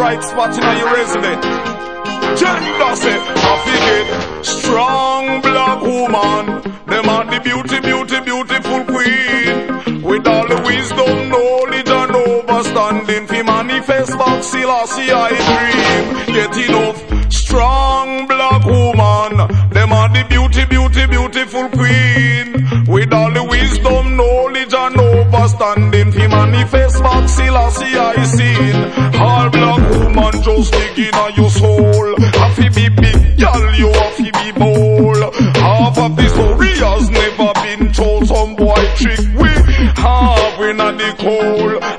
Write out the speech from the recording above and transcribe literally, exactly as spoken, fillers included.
white spot in your resident. Gender say, I forget. Strong black woman. Them are the beauty, beauty, beautiful queen. With all the wisdom, knowledge and overstanding. Fi manifest back Selassie I dream. Get enough. Strong black woman. Them are the beauty, beauty, beautiful queen. With all the wisdom, knowledge and overstanding. Fi manifest back Selassie I seen. All black woman just digging on your soul. Happy be big girl, you happy be bold. Half of the story has never been told. Some boy trick we have in the cold.